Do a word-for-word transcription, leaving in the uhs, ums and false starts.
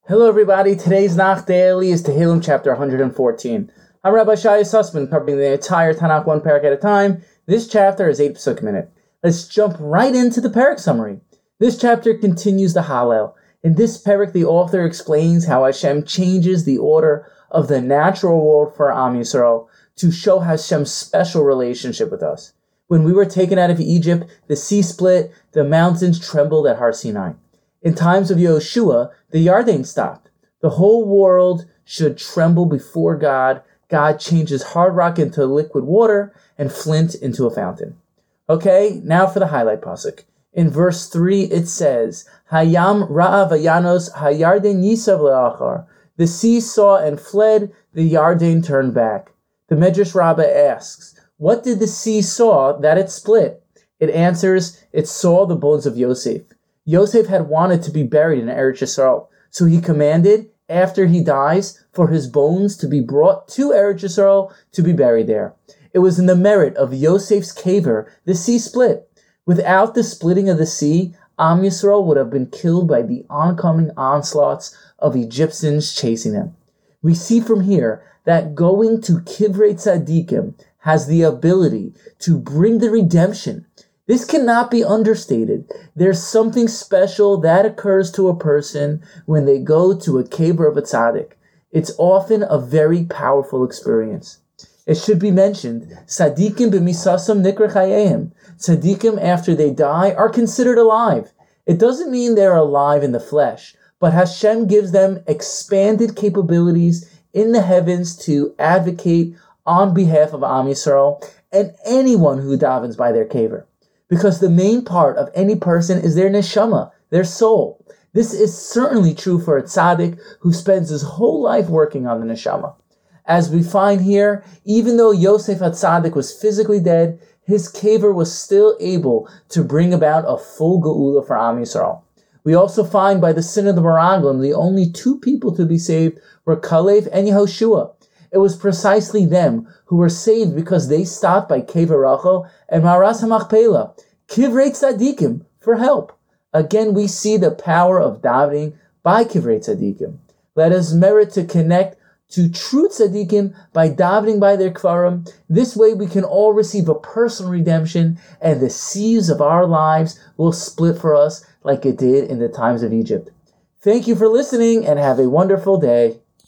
Hello everybody, today's Nach Daily is Tehillim chapter one hundred fourteen. I'm Rabbi Shai Sussman, covering the entire Tanakh one parak at a time. This chapter is eight psuk minute. Let's jump right into the parak summary. This chapter continues the Hallel. In this parak, the author explains how Hashem changes the order of the natural world for Am Yisrael to show Hashem's special relationship with us. When we were taken out of Egypt, the sea split, the mountains trembled at Har Sinai. In times of Yehoshua, the Yarden stopped. The whole world should tremble before God. God changes hard rock into liquid water and flint into a fountain. Okay, now for the highlight pasuk. In verse three, it says, Hayam ra'a vayanos hayarden yisav le'achar. The sea saw and fled, the Yarden turned back. The Medrash Rabbah asks, what did the sea saw that it split? It answers, it saw the bones of Yosef. Yosef had wanted to be buried in Eretz Yisrael, so he commanded, after he dies, for his bones to be brought to Eretz Yisrael to be buried there. It was in the merit of Yosef's caver the sea split. Without the splitting of the sea, Am Yisrael would have been killed by the oncoming onslaughts of Egyptians chasing them. We see from here that going to Kivrei Tzadikim has the ability to bring the redemption. This cannot be understated. There's something special that occurs to a person when they go to a kever of a tzaddik. It's often a very powerful experience. It should be mentioned, tzaddikim b'misasam nikra chayehim. Tzaddikim, after they die, are considered alive. It doesn't mean they're alive in the flesh, but Hashem gives them expanded capabilities in the heavens to advocate on behalf of Am Yisrael and anyone who davens by their kever. Because the main part of any person is their neshama, their soul. This is certainly true for a tzaddik who spends his whole life working on the neshama. As we find here, even though Yosef HaTzaddik was physically dead, his kever was still able to bring about a full geula for Am Yisrael. We also find by the sin of the Meraglim, the only two people to be saved were Kalev and Yehoshua. It was precisely them who were saved because they stopped by Kever Rachel and Maras HaMachpelah, Kivrei Tzadikim, for help. Again, we see the power of davening by Kivrei Tzadikim. Let us merit to connect to true Tzadikim by davening by their Kvarim. This way we can all receive a personal redemption and the seas of our lives will split for us like it did in the times of Egypt. Thank you for listening and have a wonderful day.